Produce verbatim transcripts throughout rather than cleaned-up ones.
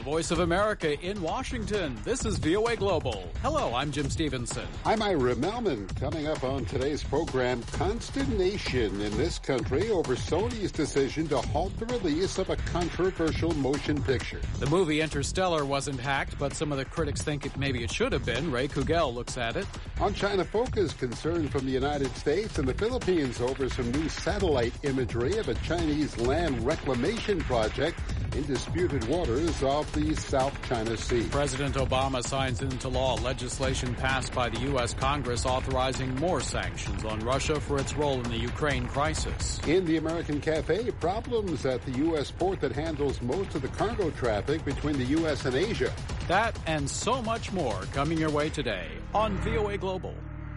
the Voice of America in Washington. This is V O A Global. Hello, I'm Jim Stevenson. I'm Ira Melman. Coming up on today's program, consternation in this country over Sony's decision to halt the release of a controversial motion picture. The movie Interstellar wasn't hacked, but some of the critics think it maybe it should have been. Ray Kugel looks at it. On China Focus, concern from the United States and the Philippines over some new satellite imagery of a Chinese land reclamation project in disputed waters off the South China Sea. President Obama signs into law legislation passed by the U S Congress authorizing more sanctions on Russia for its role in the Ukraine crisis. In the American Cafe, problems at the U S port that handles most of the cargo traffic between the U S and Asia. That and so much more coming your way today on V O A Global.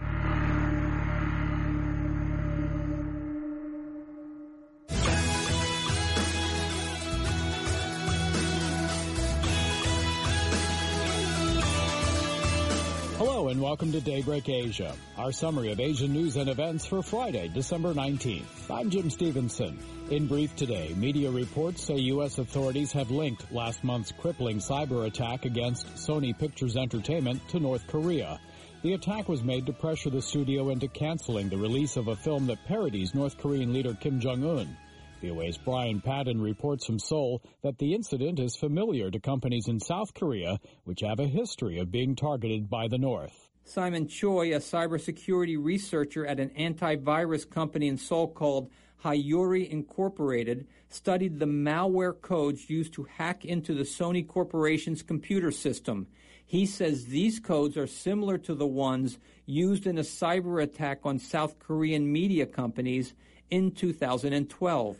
Hello and welcome to Daybreak Asia, our summary of Asian news and events for Friday, December nineteenth. I'm Jim Stevenson. In brief today, media reports say U S authorities have linked last month's crippling cyber attack against Sony Pictures Entertainment to North Korea. The attack was made to pressure the studio into canceling the release of a film that parodies North Korean leader Kim Jong-un. V O A's Brian Padden reports from Seoul that the incident is familiar to companies in South Korea, which have a history of being targeted by the North. Simon Choi, a cybersecurity researcher at an antivirus company in Seoul called Hyuri Incorporated, studied the malware codes used to hack into the Sony Corporation's computer system. He says these codes are similar to the ones used in a cyber attack on South Korean media companies in two thousand twelve.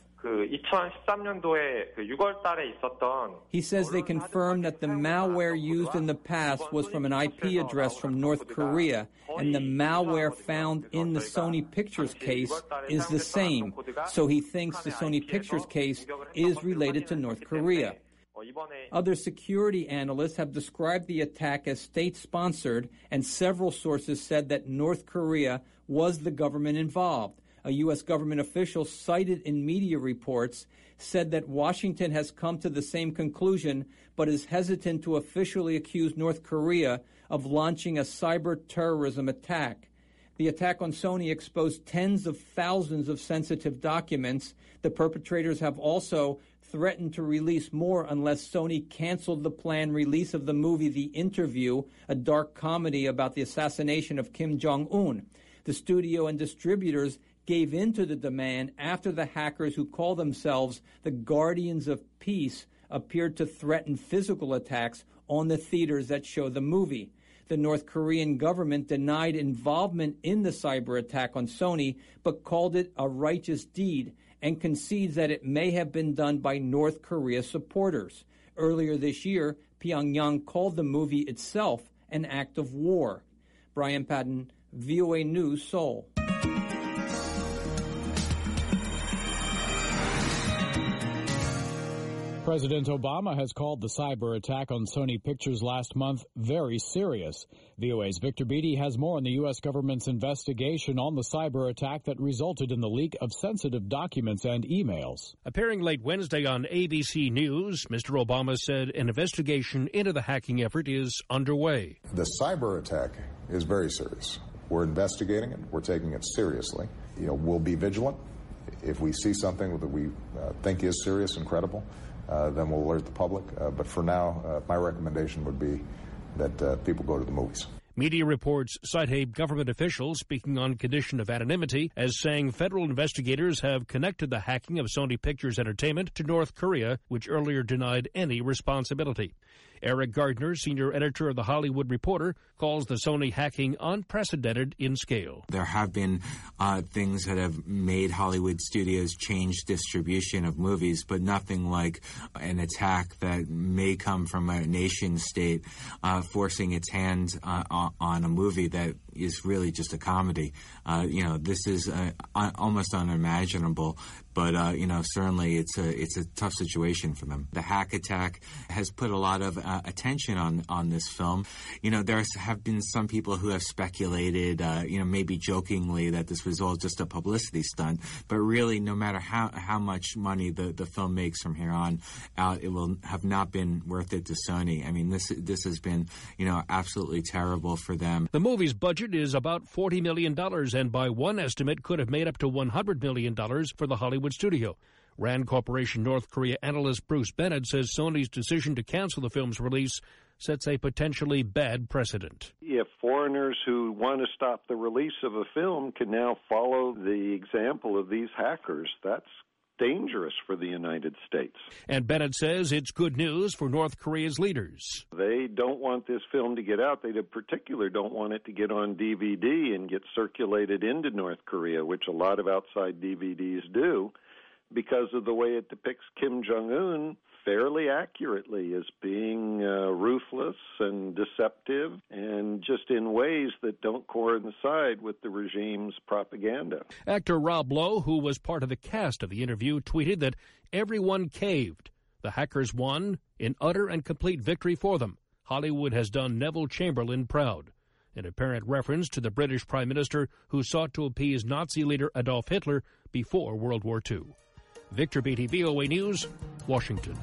He says they confirmed that the malware used in the past was from an I P address from North Korea, and the malware found in the Sony Pictures case is the same. So he thinks the Sony Pictures case is related to North Korea. Other security analysts have described the attack as state-sponsored, and several sources said that North Korea was the government involved. A U S government official cited in media reports said that Washington has come to the same conclusion but is hesitant to officially accuse North Korea of launching a cyber terrorism attack. The attack on Sony exposed tens of thousands of sensitive documents. The perpetrators have also threatened to release more unless Sony canceled the planned release of the movie The Interview, a dark comedy about the assassination of Kim Jong-un. The studio and distributors gave in to the demand after the hackers who call themselves the Guardians of Peace appeared to threaten physical attacks on the theaters that show the movie. The North Korean government denied involvement in the cyber attack on Sony, but called it a righteous deed and concedes that it may have been done by North Korea supporters. Earlier this year, Pyongyang called the movie itself an act of war. Brian Padden, V O A News, Seoul. President Obama has called the cyber attack on Sony Pictures last month very serious. V O A's Victor Beattie has more on the U S government's investigation on the cyber attack that resulted in the leak of sensitive documents and emails. Appearing late Wednesday on A B C News, Mister Obama said an investigation into the hacking effort is underway. The cyber attack is very serious. We're investigating it. We're taking it seriously. You know, we'll be vigilant. If we see something that we uh, think is serious and credible, Uh, then we'll alert the public. Uh, but for now, uh, my recommendation would be that uh, people go to the movies. Media reports cite a government official speaking on condition of anonymity as saying federal investigators have connected the hacking of Sony Pictures Entertainment to North Korea, which earlier denied any responsibility. Eric Gardner, senior editor of The Hollywood Reporter, calls the Sony hacking unprecedented in scale. There have been uh, things that have made Hollywood studios change distribution of movies, but nothing like an attack that may come from a nation state uh, forcing its hand uh, on a movie that is really just a comedy. Uh, you know, this is uh, un- almost unimaginable. but uh, you know, certainly it's a it's a tough situation for them. The hack attack has put a lot of uh, attention on on this film. You know, there have been some people who have speculated, uh, you know, maybe jokingly, that this was all just a publicity stunt. But really, no matter how how much money the, the film makes from here on out, it will have not been worth it to Sony. I mean, this this has been, you know, absolutely terrible for them. The movie's budget is about forty million dollars, and by one estimate could have made up to one hundred million dollars for the Hollywood studio. Rand Corporation North Korea analyst Bruce Bennett says Sony's decision to cancel the film's release sets a potentially bad precedent. If foreigners who want to stop the release of a film can now follow the example of these hackers, that's dangerous for the United States. And Bennett says it's good news for North Korea's leaders. They don't want this film to get out. They in particular don't want it to get on D V D and get circulated into North Korea, which a lot of outside D V Ds do, because of the way it depicts Kim Jong-un fairly accurately as being uh, ruthless and deceptive, and just in ways that don't coincide with the regime's propaganda. Actor Rob Lowe, who was part of the cast of the interview, tweeted that everyone caved. The hackers won in utter and complete victory for them. Hollywood has done Neville Chamberlain proud. An apparent reference to the British Prime Minister who sought to appease Nazi leader Adolf Hitler before World War Two. Victor Beatty, V O A News, Washington.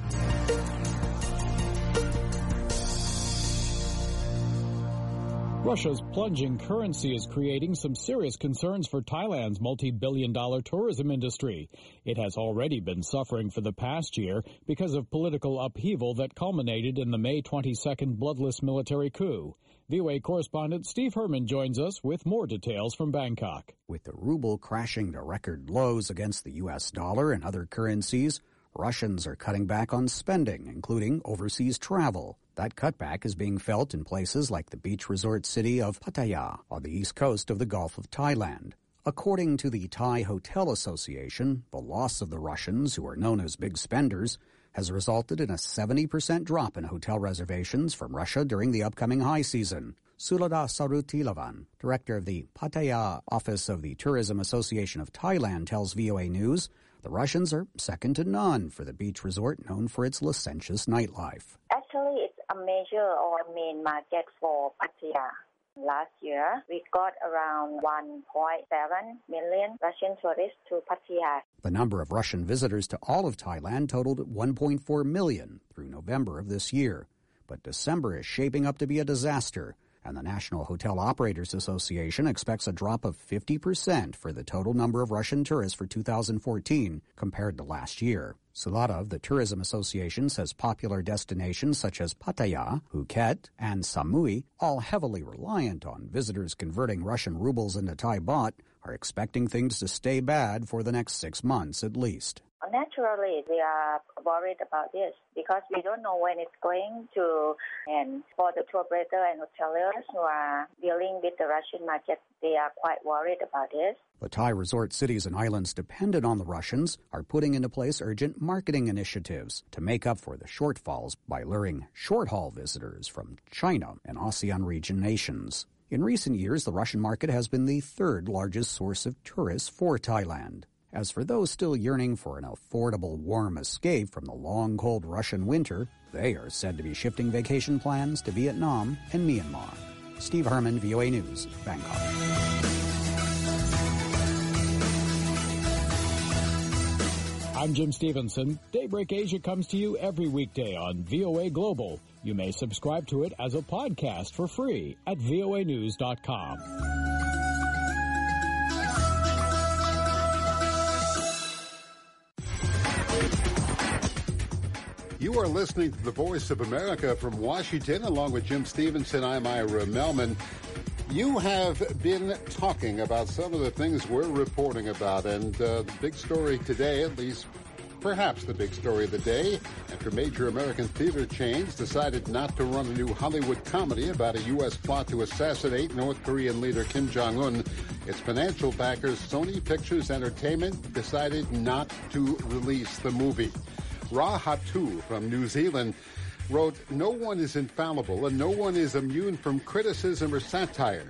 Russia's plunging currency is creating some serious concerns for Thailand's multi-billion dollar tourism industry. It has already been suffering for the past year because of political upheaval that culminated in the May twenty-second bloodless military coup. V O A correspondent Steve Herman joins us with more details from Bangkok. With the ruble crashing to record lows against the U S dollar and other currencies, Russians are cutting back on spending, including overseas travel. That cutback is being felt in places like the beach resort city of Pattaya on the east coast of the Gulf of Thailand. According to the Thai Hotel Association, the loss of the Russians, who are known as big spenders, has resulted in a seventy percent drop in hotel reservations from Russia during the upcoming high season. Sulada Sarutilavan, director of the Pattaya office of the Tourism Association of Thailand, tells V O A News the Russians are second to none for the beach resort known for its licentious nightlife. Actually, it's a major or main market for Pattaya. Last year, we got around one point seven million Russian tourists to Pattaya. The number of Russian visitors to all of Thailand totaled one point four million through November of this year. But December is shaping up to be a disaster, and the National Hotel Operators Association expects a drop of fifty percent for the total number of Russian tourists for two thousand fourteen compared to last year. Sulada of the Tourism Association says popular destinations such as Pattaya, Phuket, and Samui, all heavily reliant on visitors converting Russian rubles into Thai baht, are expecting things to stay bad for the next six months at least. Naturally, we are worried about this because we don't know when it's going to end. For the tour operator and hoteliers who are dealing with the Russian market, they are quite worried about this. The Thai resort cities and islands dependent on the Russians are putting into place urgent marketing initiatives to make up for the shortfalls by luring short-haul visitors from China and ASEAN region nations. In recent years, the Russian market has been the third largest source of tourists for Thailand. As for those still yearning for an affordable, warm escape from the long, cold Russian winter, they are said to be shifting vacation plans to Vietnam and Myanmar. Steve Herman, V O A News, Bangkok. I'm Jim Stevenson. Daybreak Asia comes to you every weekday on V O A Global. You may subscribe to it as a podcast for free at V O A news dot com. You are listening to the Voice of America from Washington. Along with Jim Stevenson, I'm Ira Melman. You have been talking about some of the things we're reporting about, and uh, the big story today, at least perhaps the big story of the day, after major American theater chains decided not to run a new Hollywood comedy about a U S plot to assassinate North Korean leader Kim Jong-un, its financial backers, Sony Pictures Entertainment, decided not to release the movie. Ra Hatu from New Zealand wrote, "No one is infallible and no one is immune from criticism or satire.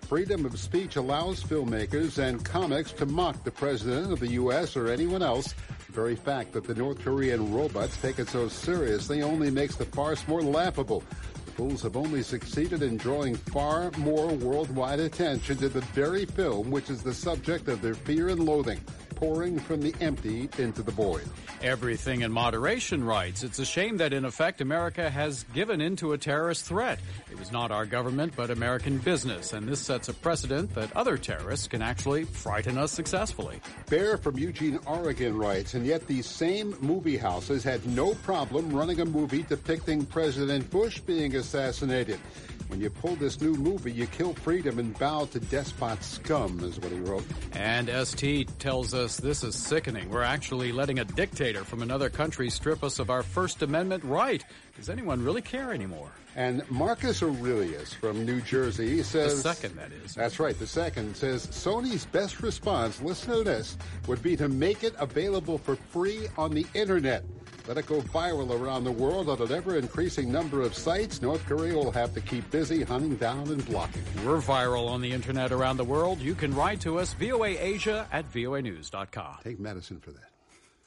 Freedom of speech allows filmmakers and comics to mock the president of the U S or anyone else. The very fact that the North Korean robots take it so seriously only makes the farce more laughable. The fools have only succeeded in drawing far more worldwide attention to the very film which is the subject of their fear and loathing, pouring from the empty into the void. Everything in moderation writes, it's a shame that in effect America has given in to a terrorist threat. It was not our government but American business, and this sets a precedent that other terrorists can actually frighten us successfully. Bear from Eugene, Oregon writes, and yet these same movie houses had no problem running a movie depicting President Bush being assassinated. When you pull this new movie, you kill freedom and bow to despot scum, is what he wrote. And S T tells us this is sickening. We're actually letting a dictator from another country strip us of our First Amendment right. Does anyone really care anymore? And Marcus Aurelius from New Jersey says... The second, that is. That's right, the second says, Sony's best response, listen to this, would be to make it available for free on the Internet. Let it go viral around the world on an ever-increasing number of sites. North Korea will have to keep busy hunting down and blocking. We're viral on the Internet around the world. You can write to us, V O A Asia at V O A news dot com. Take medicine for that.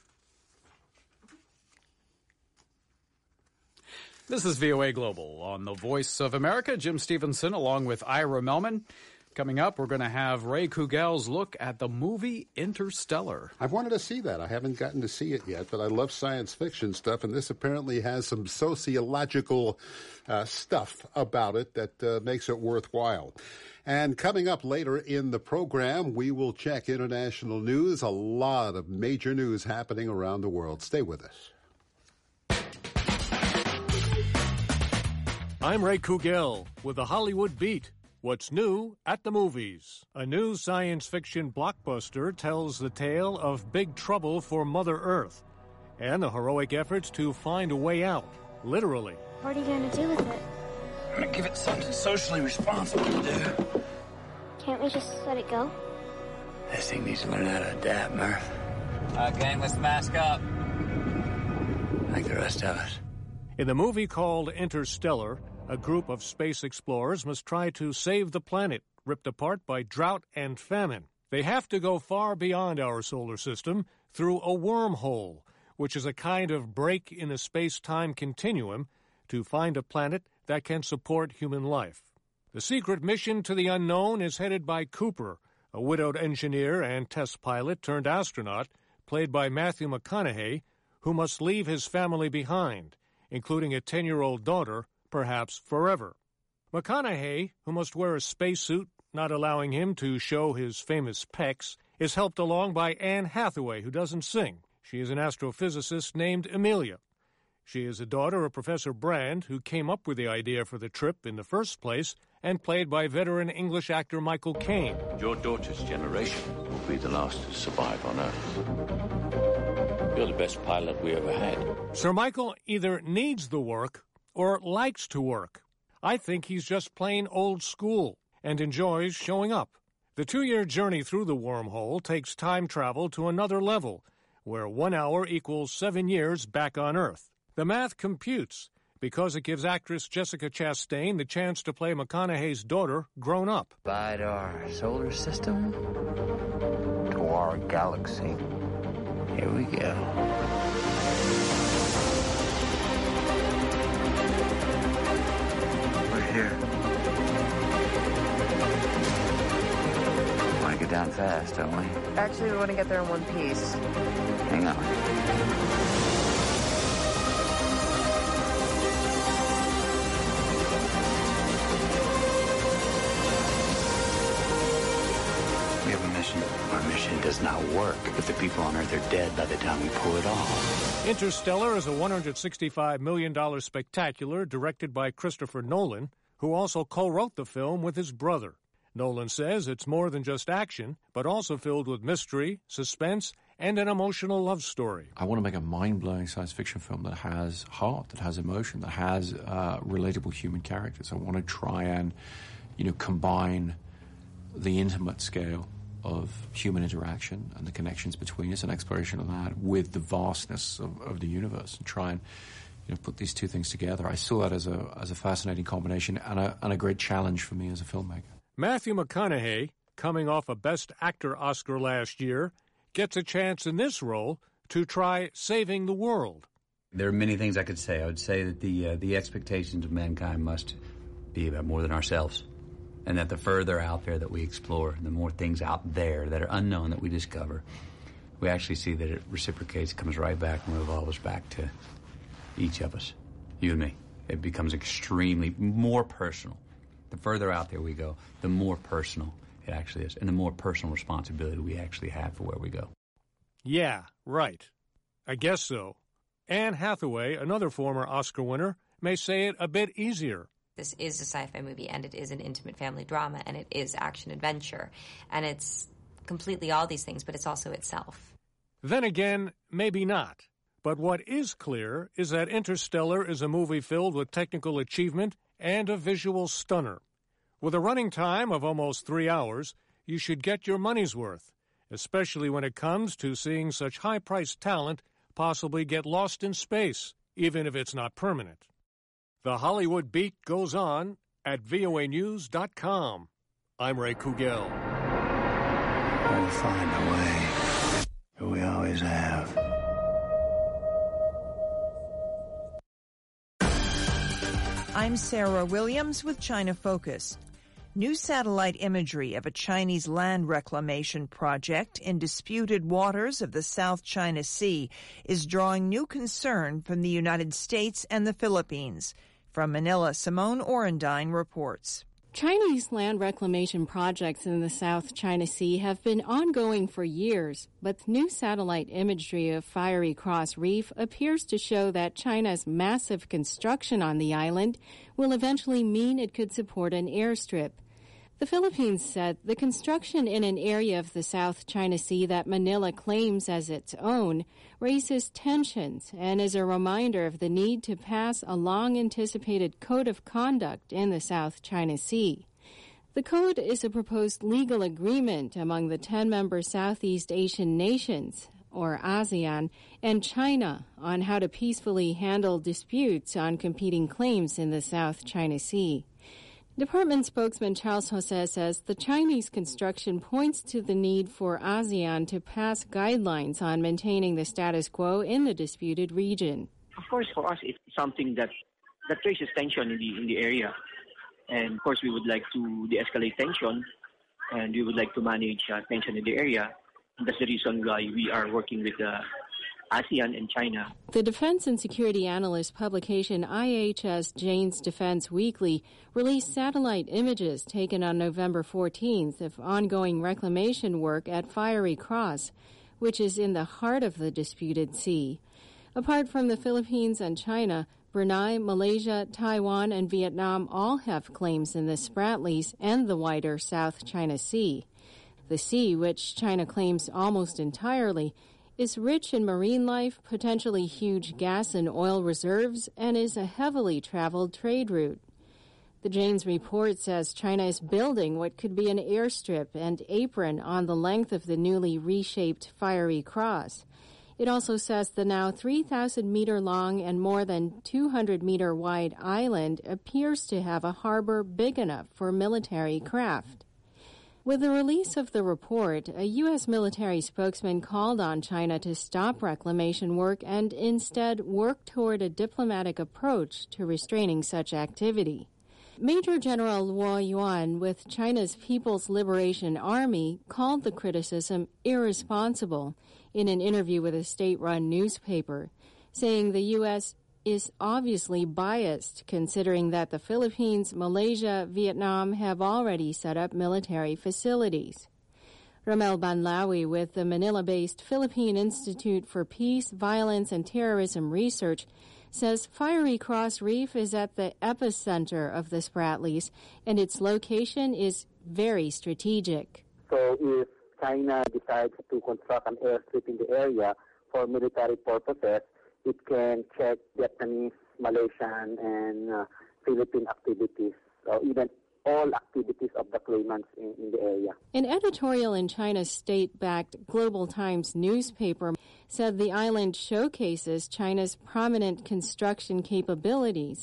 This is V O A Global on the Voice of America. Jim Stevenson along with Ira Melman. Coming up, we're going to have Ray Kugel's look at the movie Interstellar. I've wanted to see that. I haven't gotten to see it yet, but I love science fiction stuff, and this apparently has some sociological uh, stuff about it that uh, makes it worthwhile. And coming up later in the program, we will check international news. A lot of major news happening around the world. Stay with us. I'm Ray Kugel with the Hollywood Beat. What's new at the movies? A new science fiction blockbuster tells the tale of big trouble for Mother Earth and the heroic efforts to find a way out, literally. What are you going to do with it? I'm going to give it something socially responsible to do. Can't we just let it go? This thing needs to learn how to adapt, Murph. Uh, gang, let's mask up. Like the rest of us. In the movie called Interstellar, a group of space explorers must try to save the planet, ripped apart by drought and famine. They have to go far beyond our solar system through a wormhole, which is a kind of break in a space-time continuum to find a planet that can support human life. The secret mission to the unknown is headed by Cooper, a widowed engineer and test pilot turned astronaut, played by Matthew McConaughey, who must leave his family behind, including a ten-year-old daughter, perhaps forever. McConaughey, who must wear a spacesuit, not allowing him to show his famous pecs, is helped along by Anne Hathaway, who doesn't sing. She is an astrophysicist named Amelia. She is the daughter of Professor Brand, who came up with the idea for the trip in the first place, and played by veteran English actor Michael Caine. Your daughter's generation will be the last to survive on Earth. You're the best pilot we ever had. Sir Michael either needs the work or likes to work. I think he's just plain old school and enjoys showing up. The two-year journey through the wormhole takes time travel to another level, where one hour equals seven years back on Earth. The math computes because it gives actress Jessica Chastain the chance to play McConaughey's daughter grown up. By our solar system to our galaxy. Here we go. Here. Want to get down fast, don't we? Actually, we want to get there in one piece. Hang on. We have a mission. Our mission does not work if the people on Earth are dead by the time we pull it off. Interstellar is a one hundred sixty-five million dollars spectacular directed by Christopher Nolan, who also co-wrote the film with his brother. Nolan says it's more than just action, but also filled with mystery, suspense, and an emotional love story. I want to make a mind-blowing science fiction film that has heart, that has emotion, that has uh, relatable human characters. I want to try and, you know, combine the intimate scale of human interaction and the connections between us and exploration of that with the vastness of, of the universe and try and, you know, put these two things together. I saw that as a as a fascinating combination and a, and a great challenge for me as a filmmaker. Matthew McConaughey, coming off a Best Actor Oscar last year, gets a chance in this role to try saving the world. There are many things I could say. I would say that the uh, the expectations of mankind must be about more than ourselves, and that the further out there that we explore, the more things out there that are unknown that we discover, we actually see that it reciprocates, comes right back and revolves back to each of us, you and me. It becomes extremely more personal. The further out there we go, the more personal it actually is, and the more personal responsibility we actually have for where we go. Yeah, right. I guess so. Anne Hathaway, another former Oscar winner, may say it a bit easier. This is a sci-fi movie, and it is an intimate family drama, and it is action-adventure, and it's completely all these things, but it's also itself. Then again, maybe not. But what is clear is that Interstellar is a movie filled with technical achievement and a visual stunner. With a running time of almost three hours, you should get your money's worth, especially when it comes to seeing such high-priced talent possibly get lost in space, even if it's not permanent. The Hollywood Beat goes on at V O A news dot com. I'm Ray Kugel. We'll find a way. We always have. I'm Sarah Williams with China Focus. New satellite imagery of a Chinese land reclamation project in disputed waters of the South China Sea is drawing new concern from the United States and the Philippines. From Manila, Simone Orendine reports. Chinese land reclamation projects in the South China Sea have been ongoing for years, but new satellite imagery of Fiery Cross Reef appears to show that China's massive construction on the island will eventually mean it could support an airstrip. The Philippines said the construction in an area of the South China Sea that Manila claims as its own raises tensions and is a reminder of the need to pass a long-anticipated code of conduct in the South China Sea. The code is a proposed legal agreement among the ten-member Southeast Asian nations, or ASEAN, and China on how to peacefully handle disputes on competing claims in the South China Sea. Department spokesman Charles Jose says the Chinese construction points to the need for ASEAN to pass guidelines on maintaining the status quo in the disputed region. Of course, for us, it's something that, that raises tension in the, in the area. And, of course, we would like to de-escalate tension, and we would like to manage uh, tension in the area. And that's the reason why we are working with uh, ASEAN and China. The defense and security analyst publication I H S Jane's Defense Weekly released satellite images taken on November fourteenth of ongoing reclamation work at Fiery Cross, which is in the heart of the disputed sea. Apart from the Philippines and China, Brunei, Malaysia, Taiwan, and Vietnam all have claims in the Spratlys and the wider South China Sea. The sea, which China claims almost entirely, is rich in marine life, potentially huge gas and oil reserves, and is a heavily traveled trade route. The Jane's report says China is building what could be an airstrip and apron on the length of the newly reshaped Fiery Cross. It also says the now three thousand meter long and more than two hundred meter wide island appears to have a harbor big enough for military craft. With the release of the report, a U S military spokesman called on China to stop reclamation work and instead work toward a diplomatic approach to restraining such activity. Major General Luo Yuan with China's People's Liberation Army called the criticism irresponsible in an interview with a state-run newspaper, saying the U S is obviously biased considering that the Philippines, Malaysia, Vietnam have already set up military facilities. Ramel Banlawi with the Manila-based Philippine Institute for Peace, Violence, and Terrorism Research says Fiery Cross Reef is at the epicenter of the Spratlys and its location is very strategic. So if China decides to construct an airstrip in the area for military purposes, it can check Vietnamese, Malaysian, and uh, Philippine activities, or even all activities of the claimants in, in the area. An editorial in China's state-backed Global Times newspaper said the island showcases China's prominent construction capabilities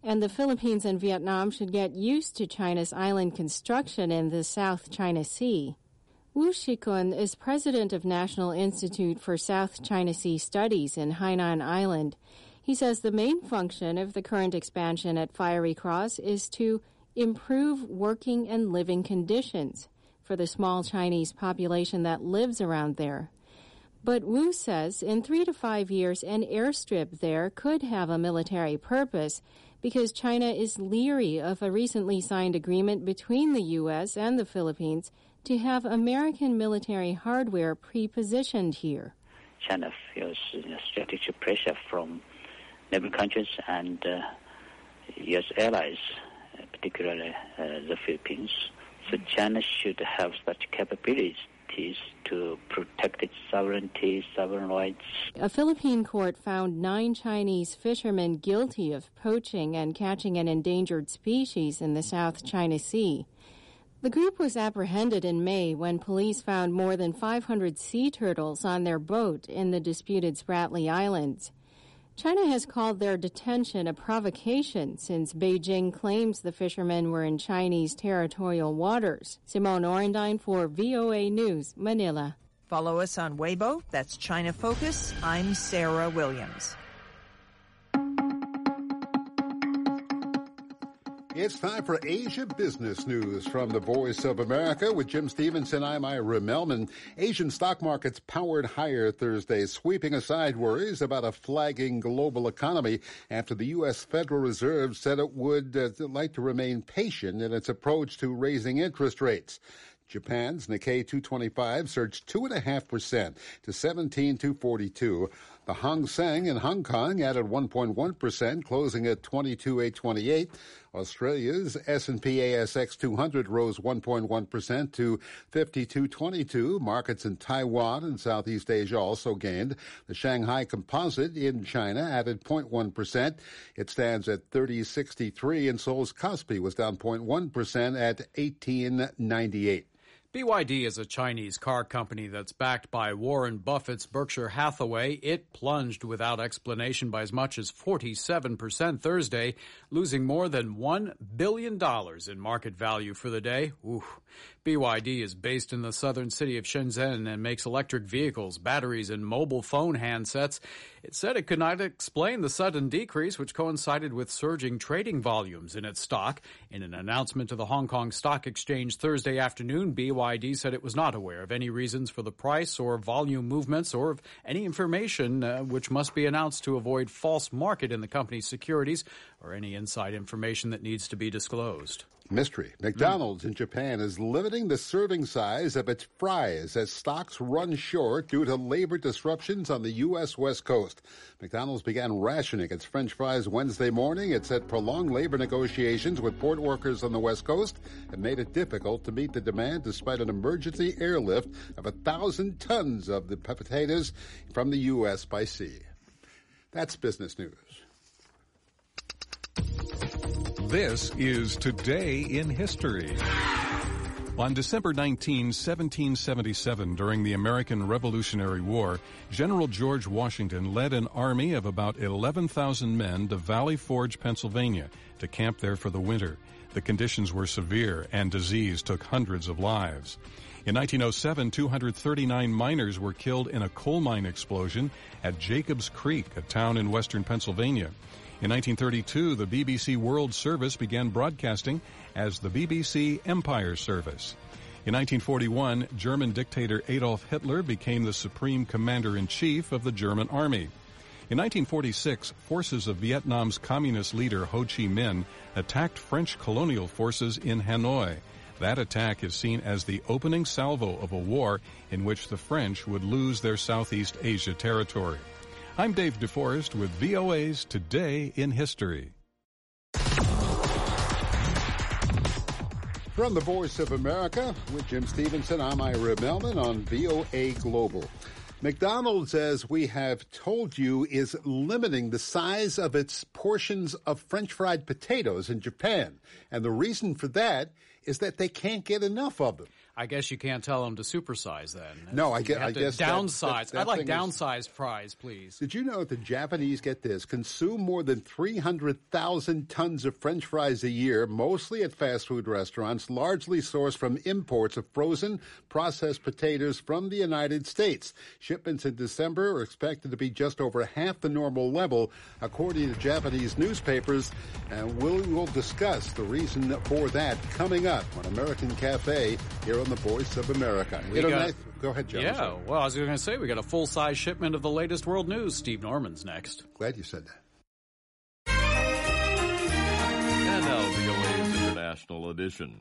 and the Philippines and Vietnam should get used to China's island construction in the South China Sea. Wu Shikun is president of National Institute for South China Sea Studies in Hainan Island. He says the main function of the current expansion at Fiery Cross is to improve working and living conditions for the small Chinese population that lives around there. But Wu says in three to five years, an airstrip there could have a military purpose because China is leery of a recently signed agreement between the U S and the Philippines to have American military hardware pre-positioned here. China feels you know, strategic pressure from neighboring countries and uh, U S allies, uh, particularly uh, the Philippines. So China should have such capabilities to protect its sovereignty, sovereign rights. A Philippine court found nine Chinese fishermen guilty of poaching and catching an endangered species in the South China Sea. The group was apprehended in May when police found more than five hundred sea turtles on their boat in the disputed Spratly Islands. China has called their detention a provocation since Beijing claims the fishermen were in Chinese territorial waters. Simone Orendine for V O A News, Manila. Follow us on Weibo, that's China Focus. I'm Sarah Williams. It's time for Asia Business News from the Voice of America with Jim Stevenson. I'm Ira Melman. Asian stock markets powered higher Thursday, sweeping aside worries about a flagging global economy after the U S Federal Reserve said it would uh, like to remain patient in its approach to raising interest rates. Japan's Nikkei two twenty-five surged two point five percent to seventeen thousand two hundred forty-two. The Hang Seng in Hong Kong added one point one percent, closing at twenty-two thousand eight hundred twenty-eight. Australia's S and P A S X two hundred rose one point one percent to fifty-two twenty-two. Markets in Taiwan and Southeast Asia also gained. The Shanghai Composite in China added zero point one percent. It stands at thirty sixty-three, and Seoul's Kospi was down zero point one percent at eighteen ninety-eight. B Y D is a Chinese car company that's backed by Warren Buffett's Berkshire Hathaway. It plunged without explanation by as much as forty-seven percent Thursday, losing more than one billion dollars in market value for the day. Ooh. B Y D is based in the southern city of Shenzhen and makes electric vehicles, batteries, and mobile phone handsets. It said it could not explain the sudden decrease, which coincided with surging trading volumes in its stock. In an announcement to the Hong Kong Stock Exchange Thursday afternoon, B Y D said it was not aware of any reasons for the price or volume movements or of any information uh, which must be announced to avoid false market in the company's securities or any inside information that needs to be disclosed. Mystery. McDonald's mm. in Japan is limiting the serving size of its fries as stocks run short due to labor disruptions on the U S West Coast. McDonald's began rationing its French fries Wednesday morning. It said prolonged labor negotiations with port workers on the West Coast have made it difficult to meet the demand despite an emergency airlift of a thousand tons of the potatoes from the U S by sea. That's business news. This is Today in History. On December nineteenth, seventeen seventy-seven, during the American Revolutionary War, General George Washington led an army of about eleven thousand men to Valley Forge, Pennsylvania, to camp there for the winter. The conditions were severe, and disease took hundreds of lives. In nineteen oh seven, two hundred thirty-nine miners were killed in a coal mine explosion at Jacobs Creek, a town in western Pennsylvania. In nineteen thirty-two, the B B C World Service began broadcasting as the B B C Empire Service. In nineteen forty-one, German dictator Adolf Hitler became the supreme commander-in-chief of the German army. In nineteen forty-six, forces of Vietnam's communist leader Ho Chi Minh attacked French colonial forces in Hanoi. That attack is seen as the opening salvo of a war in which the French would lose their Southeast Asia territory. I'm Dave DeForest with V O A's Today in History. From the Voice of America, with Jim Stevenson, I'm Ira Melman on V O A Global. McDonald's, as we have told you, is limiting the size of its portions of French fried potatoes in Japan. And the reason for that is that they can't get enough of them. I guess you can't tell them to supersize then. No, I guess, I guess downsize. That, that, that I'd like downsized is... fries, please. Did you know that the Japanese, get this, consume more than three hundred thousand tons of French fries a year, mostly at fast food restaurants, largely sourced from imports of frozen, processed potatoes from the United States. Shipments in December are expected to be just over half the normal level, according to Japanese newspapers, and we'll, we'll discuss the reason for that coming up on American Cafe here on the Voice of America. We got, nice, go ahead, John. Yeah, well, I was going to say, we got a full-size shipment of the latest world news. Steve Norman's next. Glad you said that. And now, V O A's International Edition.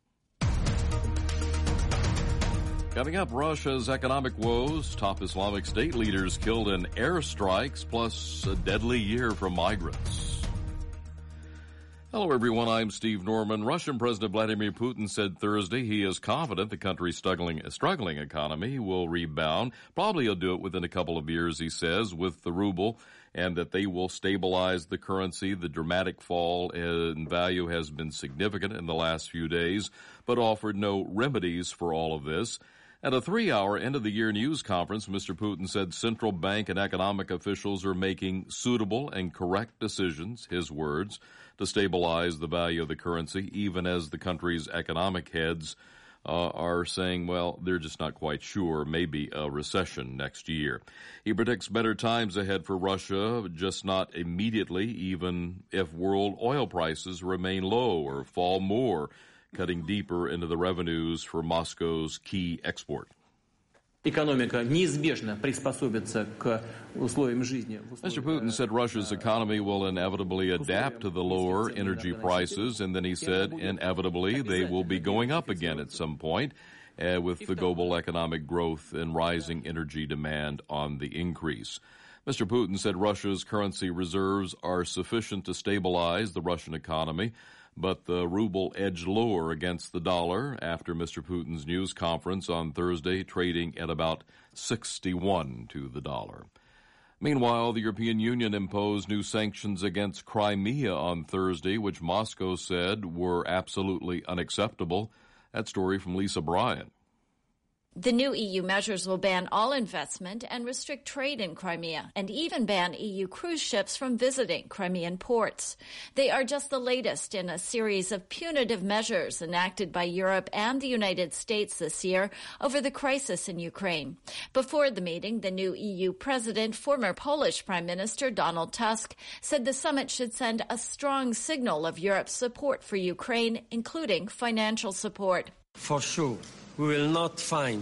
Coming up, Russia's economic woes, top Islamic State leaders killed in airstrikes, plus a deadly year for migrants. Hello, everyone. I'm Steve Norman. Russian President Vladimir Putin said Thursday he is confident the country's struggling, struggling economy will rebound. Probably he'll do it within a couple of years, he says, with the ruble, and that they will stabilize the currency. The dramatic fall in value has been significant in the last few days, but offered no remedies for all of this. At a three-hour end-of-the-year news conference, Mister Putin said central bank and economic officials are making suitable and correct decisions, his words, to stabilize the value of the currency, even as the country's economic heads uh, are saying, well, they're just not quite sure, maybe a recession next year. He predicts better times ahead for Russia, just not immediately, even if world oil prices remain low or fall more, cutting deeper into the revenues for Moscow's key export. Mister Putin said Russia's economy will inevitably adapt to the lower energy prices, and then he said inevitably they will be going up again at some point, uh, with the global economic growth and rising energy demand on the increase. Mister Putin said Russia's currency reserves are sufficient to stabilize the Russian economy, but the ruble edged lower against the dollar after Mister Putin's news conference on Thursday, trading at about sixty-one to the dollar. Meanwhile, the European Union imposed new sanctions against Crimea on Thursday, which Moscow said were absolutely unacceptable. That story from Lisa Bryant. The new E U measures will ban all investment and restrict trade in Crimea, and even ban E U cruise ships from visiting Crimean ports. They are just the latest in a series of punitive measures enacted by Europe and the United States this year over the crisis in Ukraine. Before the meeting, the new E U president, former Polish Prime Minister Donald Tusk, said the summit should send a strong signal of Europe's support for Ukraine, including financial support. For sure, we will not find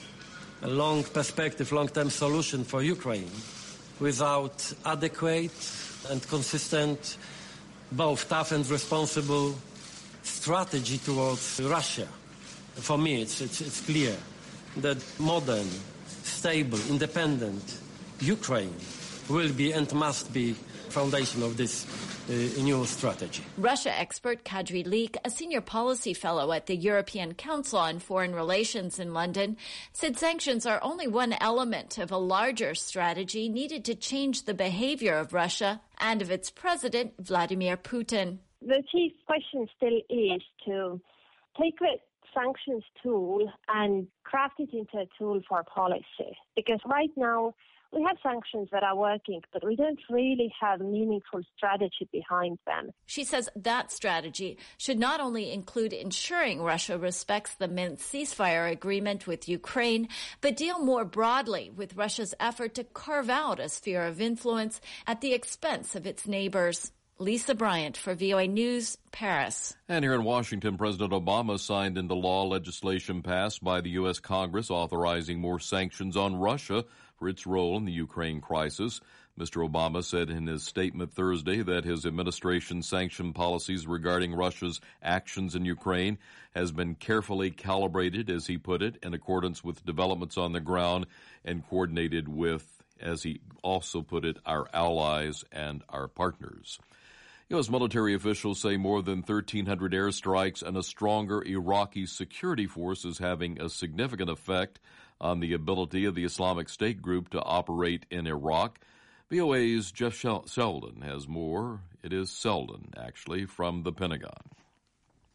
a long perspective, long-term solution for Ukraine without adequate and consistent, both tough and responsible strategy towards Russia. For me, it's, it's, it's clear that modern, stable, independent Ukraine will be and must be foundation of this uh, new strategy. Russia expert Kadri Leak, a senior policy fellow at the European Council on Foreign Relations in London, said sanctions are only one element of a larger strategy needed to change the behavior of Russia and of its president, Vladimir Putin. The chief question still is to take the sanctions tool and craft it into a tool for policy. Because right now, we have sanctions that are working, but we don't really have meaningful strategy behind them. She says that strategy should not only include ensuring Russia respects the Minsk ceasefire agreement with Ukraine, but deal more broadly with Russia's effort to carve out a sphere of influence at the expense of its neighbors. Lisa Bryant for V O A News, Paris. And here in Washington, President Obama signed into law legislation passed by the U S. Congress authorizing more sanctions on Russia for its role in the Ukraine crisis. Mister Obama said in his statement Thursday that his administration's sanction policies regarding Russia's actions in Ukraine has been carefully calibrated, as he put it, in accordance with developments on the ground and coordinated with, as he also put it, our allies and our partners. U S military officials say more than thirteen hundred airstrikes and a stronger Iraqi security force is having a significant effect on the ability of the Islamic State group to operate in Iraq. V O A's Jeff Selden has more. It is Selden, actually, from the Pentagon.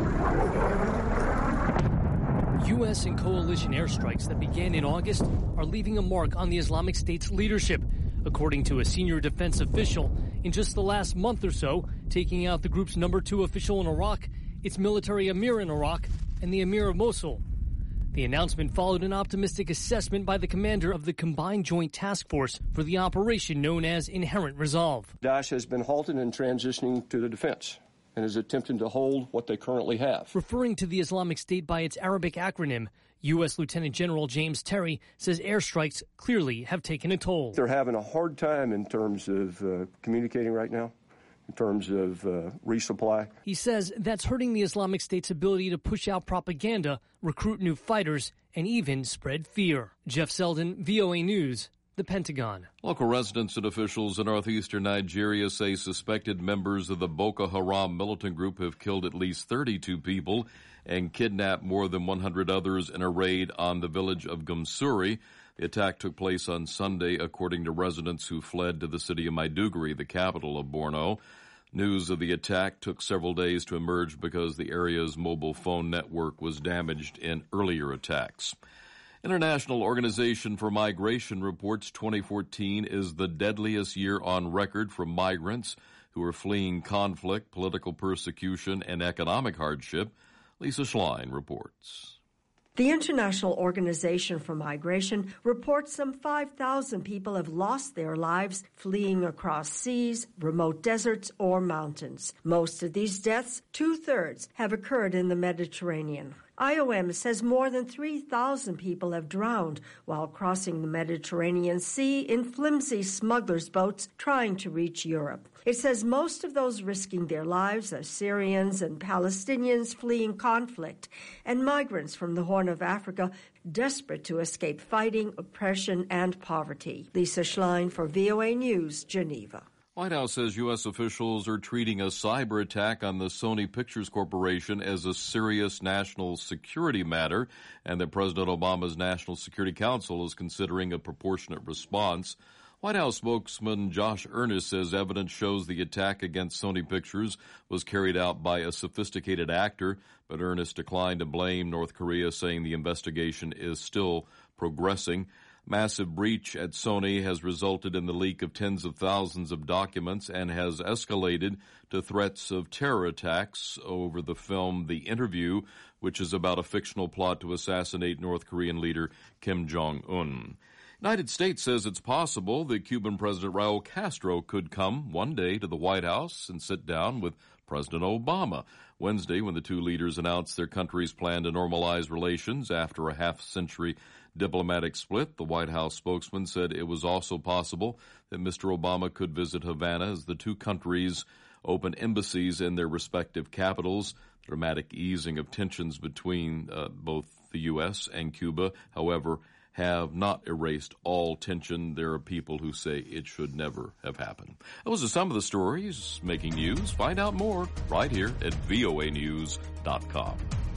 U S and coalition airstrikes that began in August are leaving a mark on the Islamic State's leadership, according to a senior defense official. In just the last month or so, taking out the group's number two official in Iraq, its military emir in Iraq, and the emir of Mosul. The announcement followed an optimistic assessment by the commander of the Combined Joint Task Force for the operation known as Inherent Resolve. Daesh has been halted and transitioning to the defense and is attempting to hold what they currently have. Referring to the Islamic State by its Arabic acronym, U S Lieutenant General James Terry says airstrikes clearly have taken a toll. They're having a hard time in terms of uh, communicating right now, in terms of uh, resupply. He says that's hurting the Islamic State's ability to push out propaganda, recruit new fighters, and even spread fear. Jeff Selden, V O A News, the Pentagon. Local residents and officials in northeastern Nigeria say suspected members of the Boko Haram militant group have killed at least thirty-two people and kidnapped more than one hundred others in a raid on the village of Gumsuri. The attack took place on Sunday, according to residents who fled to the city of Maiduguri, the capital of Borno. News of the attack took several days to emerge because the area's mobile phone network was damaged in earlier attacks. International Organization for Migration reports twenty fourteen is the deadliest year on record for migrants who are fleeing conflict, political persecution, and economic hardship. Lisa Schlein reports. The International Organization for Migration reports some five thousand people have lost their lives fleeing across seas, remote deserts, or mountains. Most of these deaths, two-thirds, have occurred in the Mediterranean. I O M says more than three thousand people have drowned while crossing the Mediterranean Sea in flimsy smugglers' boats trying to reach Europe. It says most of those risking their lives are Syrians and Palestinians fleeing conflict and migrants from the Horn of Africa desperate to escape fighting, oppression, and poverty. Lisa Schlein for V O A News, Geneva. White House says U S officials are treating a cyber attack on the Sony Pictures Corporation as a serious national security matter, and that President Obama's National Security Council is considering a proportionate response. White House spokesman Josh Earnest says evidence shows the attack against Sony Pictures was carried out by a sophisticated actor, but Earnest declined to blame North Korea, saying the investigation is still progressing. Massive breach at Sony has resulted in the leak of tens of thousands of documents and has escalated to threats of terror attacks over the film The Interview, which is about a fictional plot to assassinate North Korean leader Kim Jong-un. United States says it's possible that Cuban President Raul Castro could come one day to the White House and sit down with President Obama. Wednesday, when the two leaders announced their countries plan to normalize relations after a half-century diplomatic split, the White House spokesman said it was also possible that Mister Obama could visit Havana as the two countries open embassies in their respective capitals. Dramatic easing of tensions between uh, both the U S and Cuba, however, have not erased all tension. There are people who say it should never have happened. Those are some of the stories making news. Find out more right here at V O A news dot com.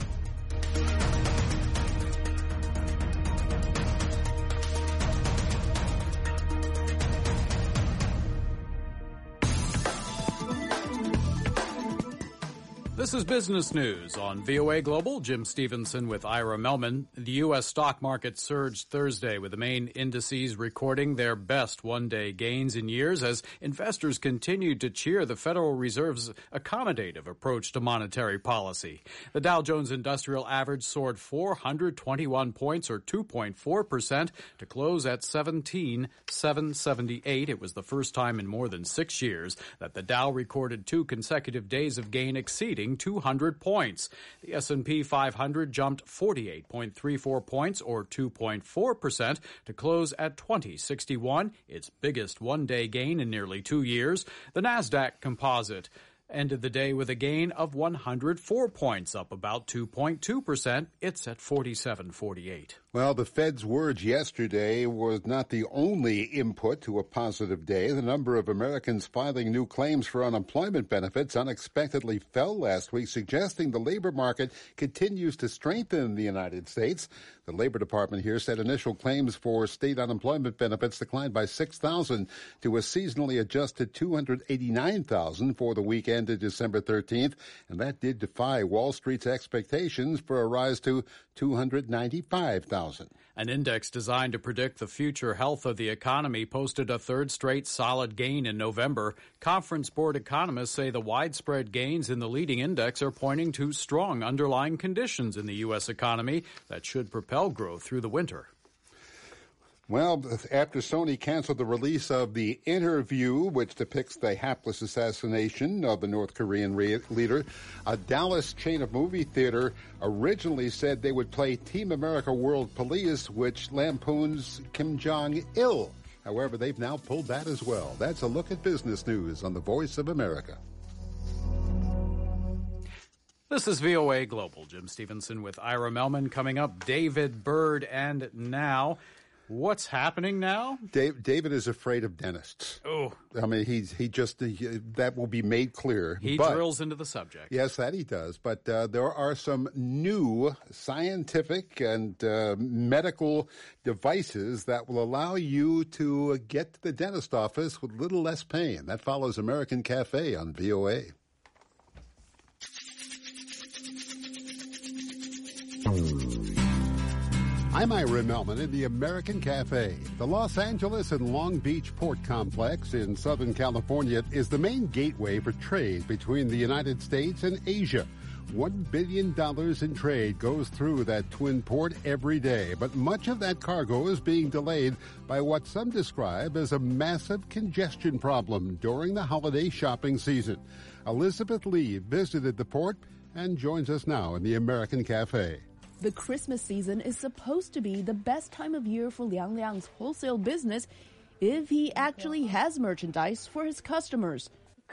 This is Business News on V O A Global. Jim Stevenson with Ira Melman. The U S stock market surged Thursday with the main indices recording their best one-day gains in years as investors continued to cheer the Federal Reserve's accommodative approach to monetary policy. The Dow Jones Industrial Average soared four hundred twenty-one points or two point four percent to close at seventeen thousand seven hundred seventy-eight. It was the first time in more than six years that the Dow recorded two consecutive days of gain exceeding two hundred points. The S and P five hundred jumped forty-eight point three four points or two point four percent to close at twenty sixty-one, its biggest one-day gain in nearly two years. The Nasdaq Composite ended the day with a gain of one hundred four points, up about two point two percent. It's at forty-seven forty-eight. Well, the Fed's words yesterday was not the only input to a positive day. The number of Americans filing new claims for unemployment benefits unexpectedly fell last week, suggesting the labor market continues to strengthen in the United States. The Labor Department here said initial claims for state unemployment benefits declined by six thousand to a seasonally adjusted two hundred eighty-nine thousand for the week ended December thirteenth, and that did defy Wall Street's expectations for a rise to two hundred ninety-five thousand. An index designed to predict the future health of the economy posted a third straight solid gain in November. Conference Board economists say the widespread gains in the leading index are pointing to strong underlying conditions in the U S economy that should propel growth through the winter. Well, after Sony canceled the release of The Interview, which depicts the hapless assassination of the North Korean re- leader, a Dallas chain of movie theater originally said they would play Team America World Police, which lampoons Kim Jong-il. However, they've now pulled that as well. That's a look at business news on the Voice of America. This is V O A Global. Jim Stevenson with Ira Melman. Coming up, David Byrd and now... What's happening now? Dave, David is afraid of dentists. Oh. I mean, he's he just, he, that will be made clear. He but, drills into the subject. Yes, that he does. But uh, there are some new scientific and uh, medical devices that will allow you to get to the dentist office with a little less pain. That follows American Cafe on V O A. I'm Ira Melman in the American Cafe. The Los Angeles and Long Beach Port Complex in Southern California is the main gateway for trade between the United States and Asia. One billion dollars in trade goes through that twin port every day, but much of that cargo is being delayed by what some describe as a massive congestion problem during the holiday shopping season. Elizabeth Lee visited the port and joins us now in the American Cafe. The Christmas season is supposed to be the best time of year for Liang Liang's wholesale business if he actually has merchandise for his customers.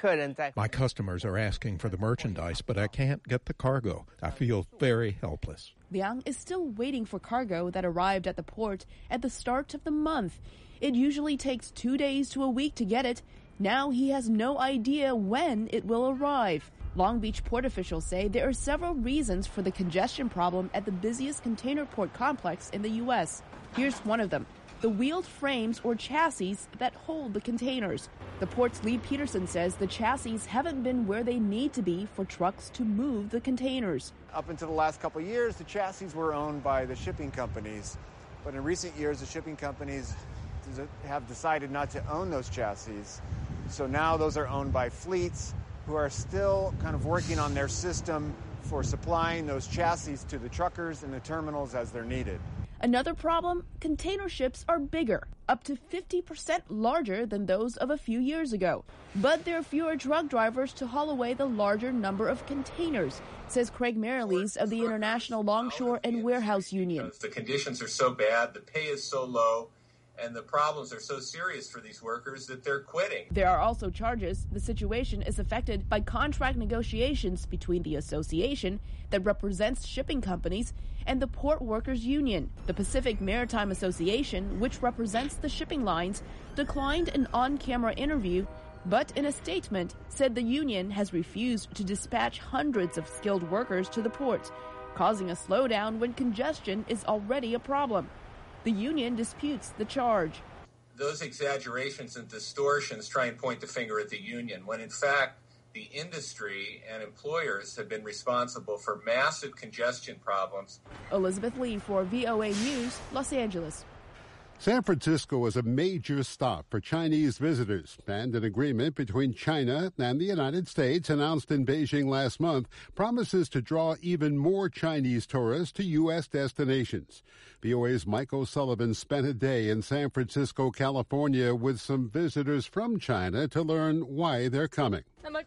My customers are asking for the merchandise, but I can't get the cargo. I feel very helpless. Liang is still waiting for cargo that arrived at the port at the start of the month. It usually takes two days to a week to get it. Now he has no idea when it will arrive. Long Beach port officials say there are several reasons for the congestion problem at the busiest container port complex in the U S. Here's one of them: the wheeled frames or chassis that hold the containers. The port's Lee Peterson says the chassis haven't been where they need to be for trucks to move the containers. Up until the last couple of years, the chassis were owned by the shipping companies. But in recent years, the shipping companies have decided not to own those chassis. So now those are owned by fleets who are still kind of working on their system for supplying those chassis to the truckers and the terminals as they're needed. Another problem, container ships are bigger, up to fifty percent larger than those of a few years ago. But there are fewer truck drivers to haul away the larger number of containers, says Craig Marilees of the International Longshore and Warehouse Union. The conditions are so bad, the pay is so low, and the problems are so serious for these workers that they're quitting. There are also charges. The situation is affected by contract negotiations between the association that represents shipping companies and the Port Workers Union. The Pacific Maritime Association, which represents the shipping lines, declined an on-camera interview, but in a statement said the union has refused to dispatch hundreds of skilled workers to the port, causing a slowdown when congestion is already a problem. The union disputes the charge. Those exaggerations and distortions try and point the finger at the union, when in fact the industry and employers have been responsible for massive congestion problems. Elizabeth Lee for V O A News, Los Angeles. San Francisco is a major stop for Chinese visitors, and an agreement between China and the United States announced in Beijing last month promises to draw even more Chinese tourists to U S destinations. V O A's Mike O'Sullivan spent a day in San Francisco, California, with some visitors from China to learn why they're coming.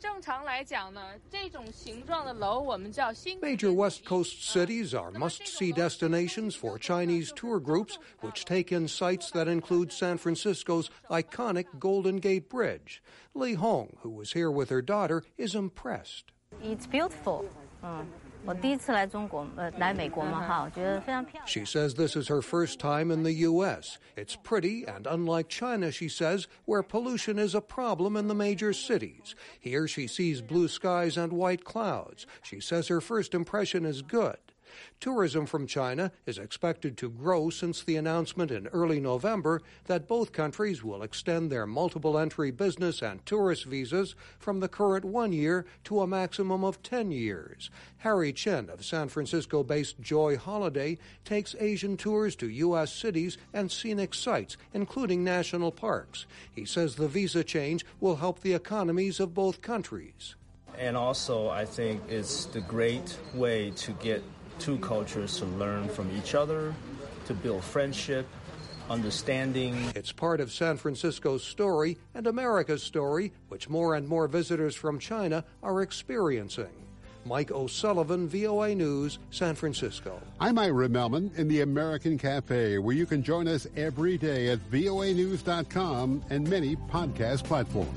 Major West Coast cities are must-see destinations for Chinese tour groups, which take in sites that include San Francisco's iconic Golden Gate Bridge. Li Hong, who was here with her daughter, is impressed. It's beautiful. Uh, She says this is her first time in the U S. It's pretty, and unlike China, she says, where pollution is a problem in the major cities. Here she sees blue skies and white clouds. She says her first impression is good. Tourism from China is expected to grow since the announcement in early November that both countries will extend their multiple entry business and tourist visas from the current one year to a maximum of ten years. Harry Chen of San Francisco-based Joy Holiday takes Asian tours to U S cities and scenic sites, including national parks. He says the visa change will help the economies of both countries. And also, I think it's the great way to get two cultures to learn from each other, to build friendship, understanding. It's part of San Francisco's story and America's story, which more and more visitors from China are experiencing. Mike O'Sullivan, V O A News, San Francisco. I'm Ira Melman in the American Cafe, where you can join us every day at V O A news dot com and many podcast platforms.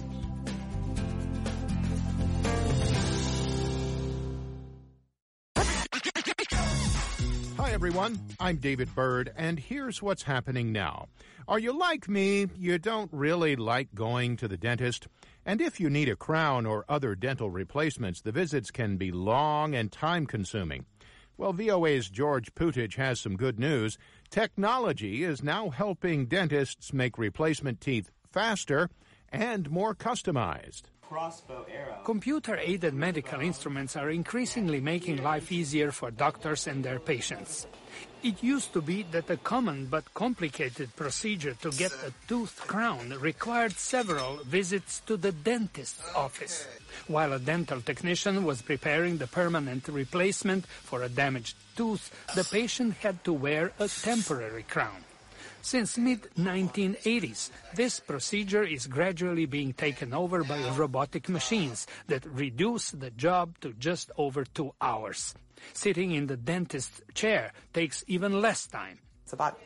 Hi, everyone. I'm David Byrd, and here's what's happening now. Are you like me? You don't really like going to the dentist? And if you need a crown or other dental replacements, the visits can be long and time-consuming. Well, V O A's George Putich has some good news. Technology is now helping dentists make replacement teeth faster and more customized. Computer-aided medical instruments are increasingly making life easier for doctors and their patients. It used to be that a common but complicated procedure to get a tooth crown required several visits to the dentist's office. While a dental technician was preparing the permanent replacement for a damaged tooth, the patient had to wear a temporary crown. Since mid nineteen eighties, this procedure is gradually being taken over by robotic machines that reduce the job to just over two hours. Sitting in the dentist's chair takes even less time. It's about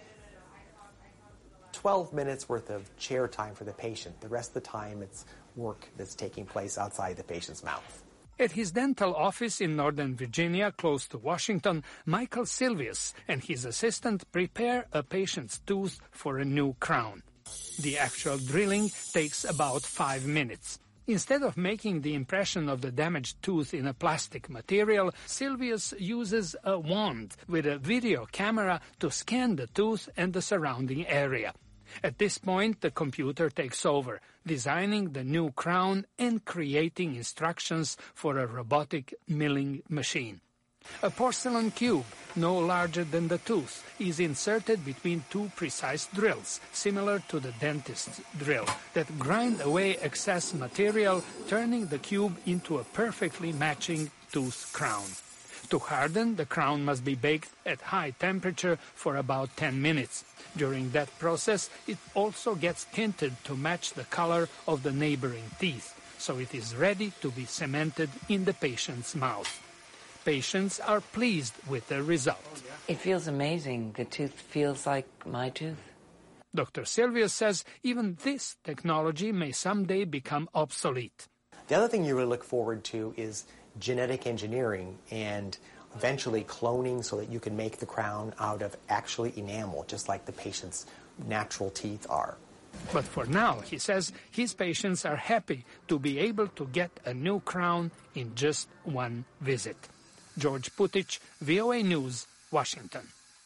twelve minutes worth of chair time for the patient. The rest of the time, it's work that's taking place outside the patient's mouth. At his dental office in Northern Virginia, close to Washington, Michael Silvius and his assistant prepare a patient's tooth for a new crown. The actual drilling takes about five minutes. Instead of making the impression of the damaged tooth in a plastic material, Silvius uses a wand with a video camera to scan the tooth and the surrounding area. At this point, the computer takes over, designing the new crown and creating instructions for a robotic milling machine. A porcelain cube, no larger than the tooth, is inserted between two precise drills, similar to the dentist's drill, that grind away excess material, turning the cube into a perfectly matching tooth crown. To harden, the crown must be baked at high temperature for about ten minutes. During that process, it also gets tinted to match the color of the neighboring teeth, so it is ready to be cemented in the patient's mouth. Patients are pleased with the result. It feels amazing. The tooth feels like my tooth. Doctor Silvius says even this technology may someday become obsolete. The other thing you really look forward to is genetic engineering and eventually cloning so that you can make the crown out of actually enamel, just like the patient's natural teeth are. But for now, he says, his patients are happy to be able to get a new crown in just one visit. George Putich, V O A News, Washington.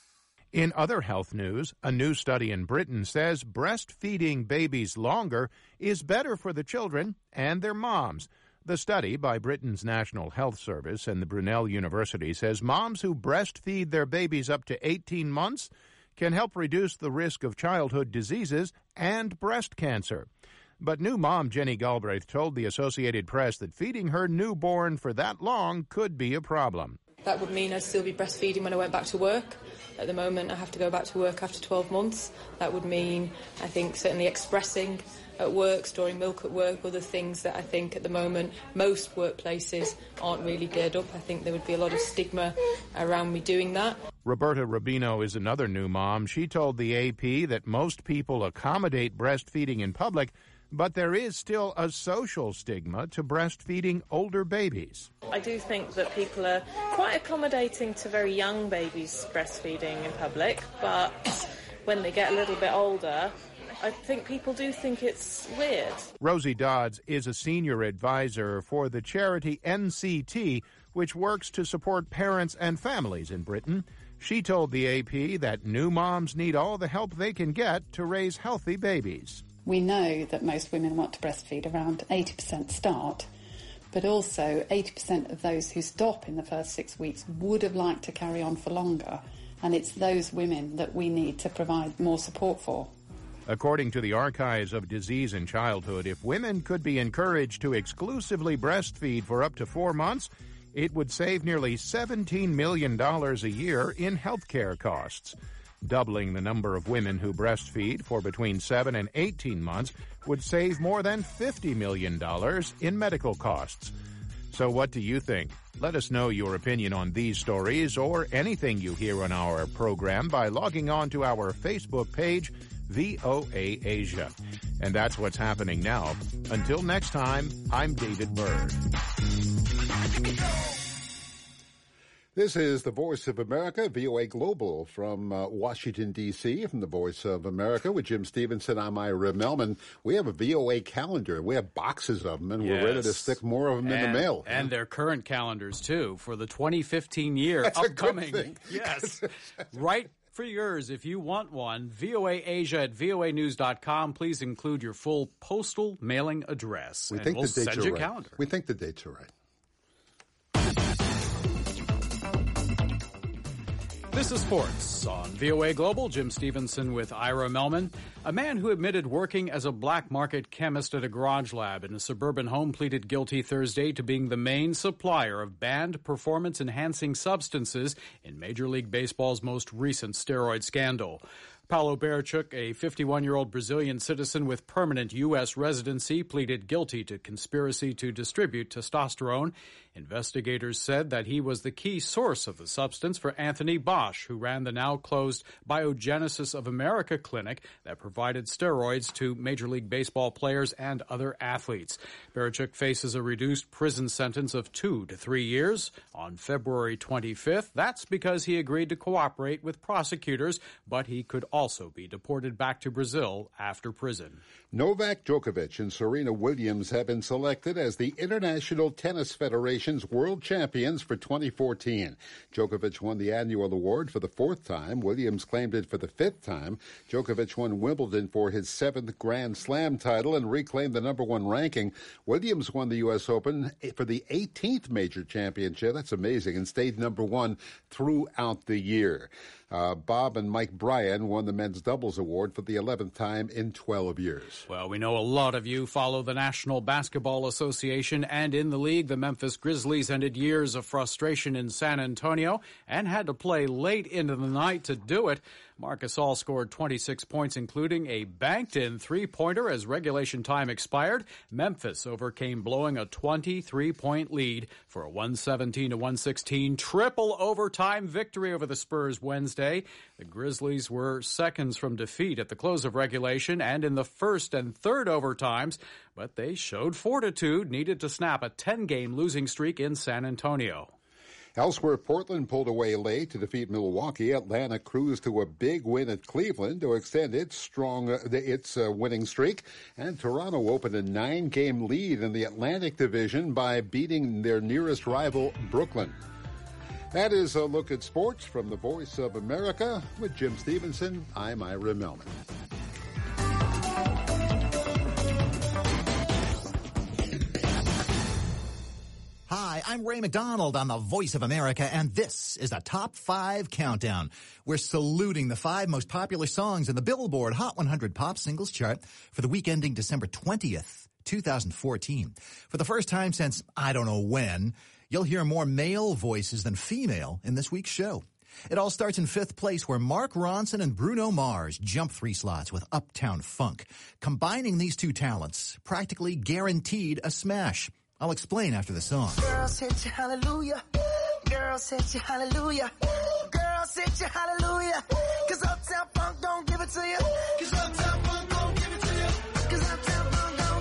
In other health news, a new study in Britain says breastfeeding babies longer is better for the children and their moms. The study by Britain's National Health Service and the Brunel University says moms who breastfeed their babies up to eighteen months can help reduce the risk of childhood diseases and breast cancer. But new mom Jenny Galbraith told the Associated Press that feeding her newborn for that long could be a problem. That would mean I'd still be breastfeeding when I went back to work. At the moment, I have to go back to work after twelve months. That would mean, I think, certainly expressing at work, storing milk at work, other things that I think at the moment most workplaces aren't really geared up. I think there would be a lot of stigma around me doing that. Roberta Rubino is another new mom. She told the A P that most people accommodate breastfeeding in public, But there is still a social stigma to breastfeeding older babies. I do think that people are quite accommodating to very young babies breastfeeding in public, but when they get a little bit older, I think people do think it's weird. Rosie Dodds is a senior advisor for the charity N C T, which works to support parents and families in Britain. She told the A P that new moms need all the help they can get to raise healthy babies. We know that most women want to breastfeed, around eighty percent start, but also eighty percent of those who stop in the first six weeks would have liked to carry on for longer, and it's those women that we need to provide more support for. According to the Archives of Disease in Childhood, if women could be encouraged to exclusively breastfeed for up to four months, it would save nearly seventeen million dollars a year in health care costs. Doubling the number of women who breastfeed for between seven and eighteen months would save more than fifty million dollars in medical costs. So what do you think? Let us know your opinion on these stories or anything you hear on our program by logging on to our Facebook page, V O A Asia. And that's what's happening now. Until next time, I'm David Byrd. This is the Voice of America, V O A Global from uh, Washington, D C, from the Voice of America with Jim Stevenson. I'm Ira Melman. We have a V O A calendar. We have boxes of them, and yes. we're ready to stick more of them and, in the mail. And their current calendars, too, for the twenty fifteen year That's upcoming. A good thing. Yes. Right for yours, if you want one, V O A Asia at V O A news dot com. Please include your full postal mailing address. We and think we'll the dates send are you a right. calendar. We think the dates are right. This is Sports on V O A Global. Jim Stevenson with Ira Melman. A man who admitted working as a black market chemist at a garage lab in a suburban home pleaded guilty Thursday to being the main supplier of banned performance-enhancing substances in Major League Baseball's most recent steroid scandal. Paulo Berchuk, a fifty-one-year-old Brazilian citizen with permanent U S residency, pleaded guilty to conspiracy to distribute testosterone. Investigators said that he was the key source of the substance for Anthony Bosch, who ran the now-closed Biogenesis of America clinic that provided steroids to Major League Baseball players and other athletes. Berchuk faces a reduced prison sentence of two to three years on February twenty-fifth. That's because he agreed to cooperate with prosecutors, but he could also be deported back to Brazil after prison. Novak Djokovic and Serena Williams have been selected as the International Tennis Federation's world champions for twenty fourteen. Djokovic won the annual award for the fourth time. Williams claimed it for the fifth time. Djokovic won Wimbledon for his seventh Grand Slam title and reclaimed the number one ranking. Williams won the U S Open for the eighteenth major championship. That's amazing, and stayed number one throughout the year. Uh, Bob and Mike Bryan won the men's doubles award for the eleventh time in twelve years. Well, we know a lot of you follow the National Basketball Association, and in the league, the Memphis Grizzlies ended years of frustration in San Antonio and had to play late into the night to do it. Marc Gasol scored twenty-six points, including a banked-in three-pointer as regulation time expired. Memphis overcame blowing a twenty-three point lead for a one seventeen to one sixteen triple overtime victory over the Spurs Wednesday. The Grizzlies were seconds from defeat at the close of regulation and in the first and third overtimes, but they showed fortitude needed to snap a ten-game losing streak in San Antonio. Elsewhere, Portland pulled away late to defeat Milwaukee. Atlanta cruised to a big win at Cleveland to extend its strong uh, its uh, winning streak. And Toronto opened a nine-game lead in the Atlantic Division by beating their nearest rival, Brooklyn. That is a look at sports from the Voice of America. With Jim Stevenson, I'm Ira Melman. Hi, I'm Ray McDonald on the Voice of America, and this is the Top five Countdown. We're saluting the five most popular songs in the Billboard Hot one hundred Pop Singles Chart for the week ending December twentieth, twenty fourteen. For the first time since I don't know when, you'll hear more male voices than female in this week's show. It all starts in fifth place, where Mark Ronson and Bruno Mars jump three slots with Uptown Funk. Combining these two talents practically guaranteed a smash. I'll explain after the song. Girls hit you hallelujah. Girls hit you hallelujah. Girls hit you hallelujah. Cause Uptown Funk don't give it to you. Cause Uptown Funk don't give it to you. Cause Uptown Funk don't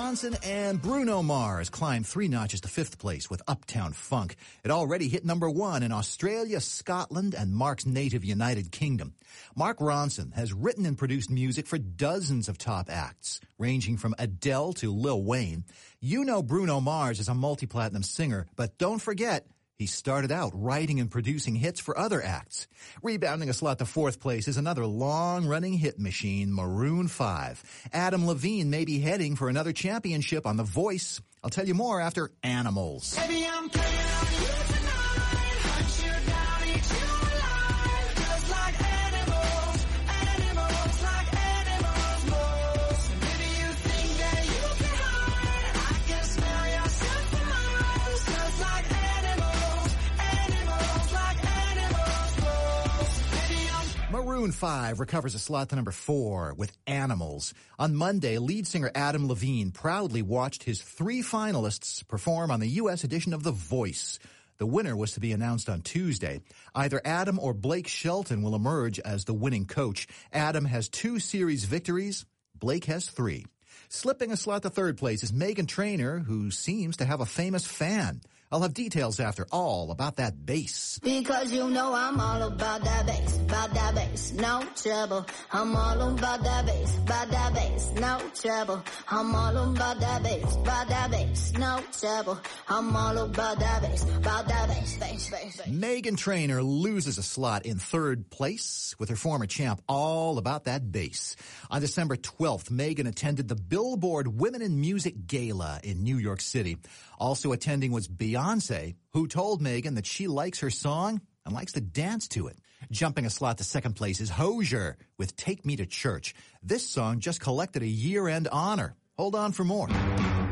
Ronson and Bruno Mars climbed three notches to fifth place with Uptown Funk. It already hit number one in Australia, Scotland, and Mark's native United Kingdom. Mark Ronson has written and produced music for dozens of top acts, ranging from Adele to Lil Wayne. You know Bruno Mars is a multi-platinum singer, but don't forget, he started out writing and producing hits for other acts. Rebounding a slot to fourth place is another long-running hit machine, Maroon five. Adam Levine may be heading for another championship on The Voice. I'll tell you more after Animals. Baby, I'm playing on you tonight. Hunt you down, eat you alive. Just like animals, animals like animals most. And maybe you think that you can hide. I can smell your scent for miles. Just like animals, animals like animals most. Maybe I'm Maroon five recovers a slot to number four with Animals. On Monday, lead singer Adam Levine proudly watched his three finalists perform on the U S edition of The Voice. The winner was to be announced on Tuesday. Either Adam or Blake Shelton will emerge as the winning coach. Adam has two series victories. Blake has three. Slipping a slot to third place is Meghan Trainor, who seems to have a famous fan. I'll have details after all about that bass. because you know I'm all about that bass, about that bass, no trouble. I'm all about that bass, about that bass, no trouble. I'm all about that bass, about that bass, no trouble. I'm all about that bass, about that bass, bass, bass, bass. Meghan Trainor loses a slot in third place with her former champ All About That Bass. On December twelfth, Meghan attended the Billboard Women in Music Gala in New York City. Also attending was Beyonce, who told Meghan that she likes her song and likes to dance to it. Jumping a slot to second place is Hozier with Take Me to Church. This song just collected a year-end honor. Hold on for more. Take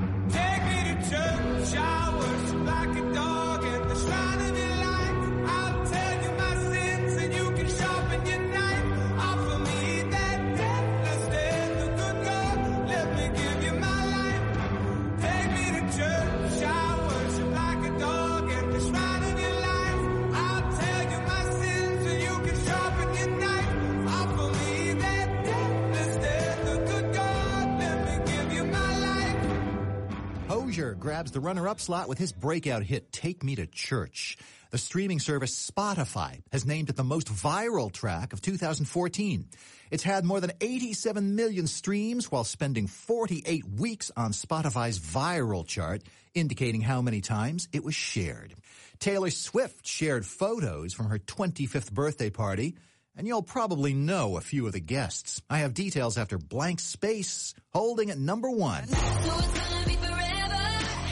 me to church, I worship like a dog at the shrine of your life. I'll tell you my sins and you can sharpen your knife. Offer me that deathless death, the good God, let me give you my life. Take me to church, I worship like a dog at the shrine of your life. I'll tell you my sins and you can sharpen your knife. Offer me that deathless death, the good God, let me give you my life. Hozier grabs the runner-up slot with his breakout hit, Take Me to Church. The streaming service Spotify has named it the most viral track of two thousand fourteen. It's had more than eighty-seven million streams while spending forty-eight weeks on Spotify's viral chart, indicating how many times it was shared. Taylor Swift shared photos from her twenty-fifth birthday party, and you'll probably know a few of the guests. I have details after Blank Space, holding at number one. So it's gonna be forever,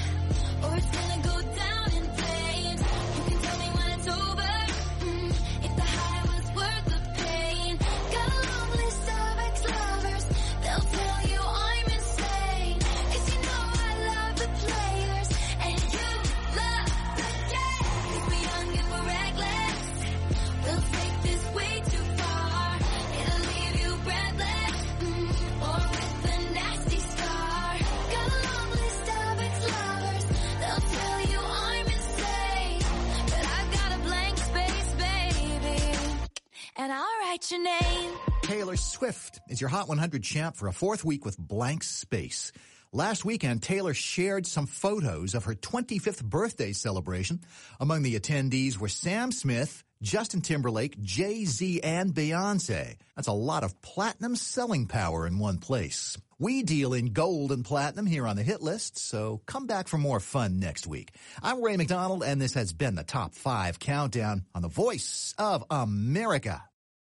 or it's gonna go down in flames. You can tell me when it's over, mm, if the high was worth the pain. Got a long list of ex-lovers, they'll tell you I'm insane. If you know I love the players, and you love the game. If we're young and we're reckless, we'll take this way too far. It'll leave you breathless, mm, or with a nasty scar. Got a long list of ex-lovers, they'll tell you I'm insane. But I've got a blank space, baby, and I'll write your name. Taylor Swift is your Hot one hundred champ for a fourth week with Blank Space. Last weekend, Taylor shared some photos of her twenty-fifth birthday celebration. Among the attendees were Sam Smith, Justin Timberlake, Jay-Z, and Beyonce. That's a lot of platinum selling power in one place. We deal in gold and platinum here on the hit list, so come back for more fun next week. I'm Ray McDonald, and this has been the Top five Countdown on the Voice of America.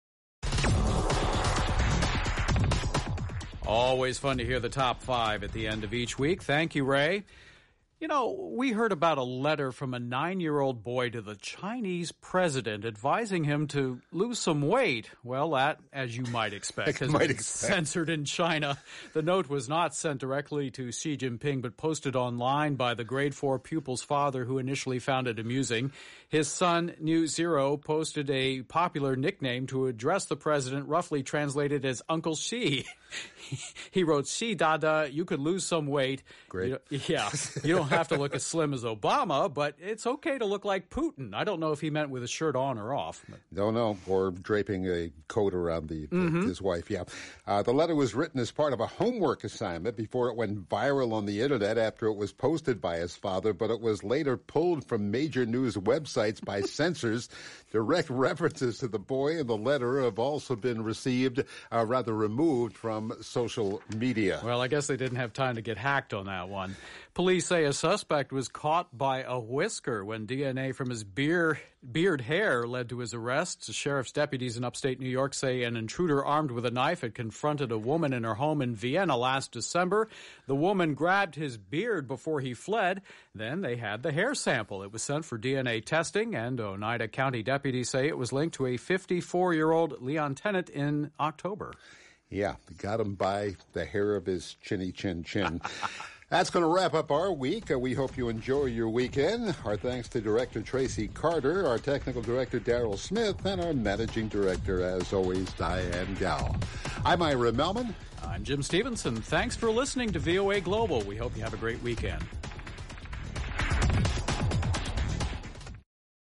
Always fun to hear the top five at the end of each week. Thank you, Ray. You know, we heard about a letter from a nine-year-old boy to the Chinese president advising him to lose some weight. Well, that, as you might expect, has been censored in China. The note was not sent directly to Xi Jinping, but posted online by the grade four pupil's father, who initially found it amusing. His son, New Zero, posted a popular nickname to address the president, roughly translated as Uncle Xi. He wrote, "See, Dada, you could lose some weight." Great. You, yeah. You don't have to look as slim as Obama, but it's okay to look like Putin. I don't know if he meant with a shirt on or off. But. Don't know. Or draping a coat around the, Mm-hmm. his wife, yeah. Uh, the letter was written as part of a homework assignment before it went viral on the Internet after it was posted by his father, but it was later pulled from major news websites by censors. Direct references to the boy in the letter have also been received, uh, rather removed from social media. Well, I guess they didn't have time to get hacked on that one. Police say a suspect was caught by a whisker when D N A from his beard, beard hair led to his arrest. Sheriff's deputies in upstate New York say an intruder armed with a knife had confronted a woman in her home in Vienna last December. The woman grabbed his beard before he fled. Then they had the hair sample. It was sent for D N A testing, and Oneida County deputies say it was linked to a fifty-four-year-old Leon Tennant in October. Yeah, got him by the hair of his chinny chin chin. That's going to wrap up our week. Uh, we hope you enjoy your weekend. Our thanks to Director Tracy Carter, our Technical Director Daryl Smith, and our Managing Director, as always, Diane Gow. I'm Ira Melman. I'm Jim Stevenson. Thanks for listening to V O A Global. We hope you have a great weekend.